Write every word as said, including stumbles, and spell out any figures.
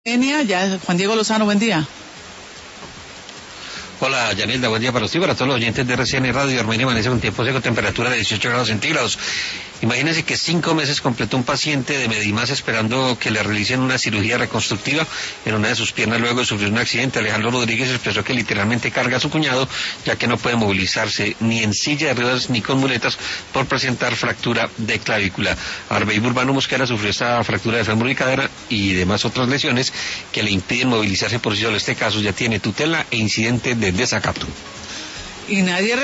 Ya, Juan Diego Lozano, buen día. Hola, Yanelda, buen día para usted y para todos los oyentes de R C N Radio. Armenia amanece con tiempo seco, temperatura de dieciocho grados centígrados. Imagínense que cinco meses completó un paciente de Medimás esperando que le realicen una cirugía reconstructiva en una de sus piernas luego de sufrir un accidente. Alejandro Rodríguez expresó que literalmente carga a su cuñado, ya que no puede movilizarse ni en silla de ruedas ni con muletas por presentar fractura de clavícula. Arbey Urbano Mosquera sufrió esta fractura de fémur y cadera y demás otras lesiones que le impiden movilizarse por sí solo. Este caso ya tiene tutela e incidente de desacato. Y nadie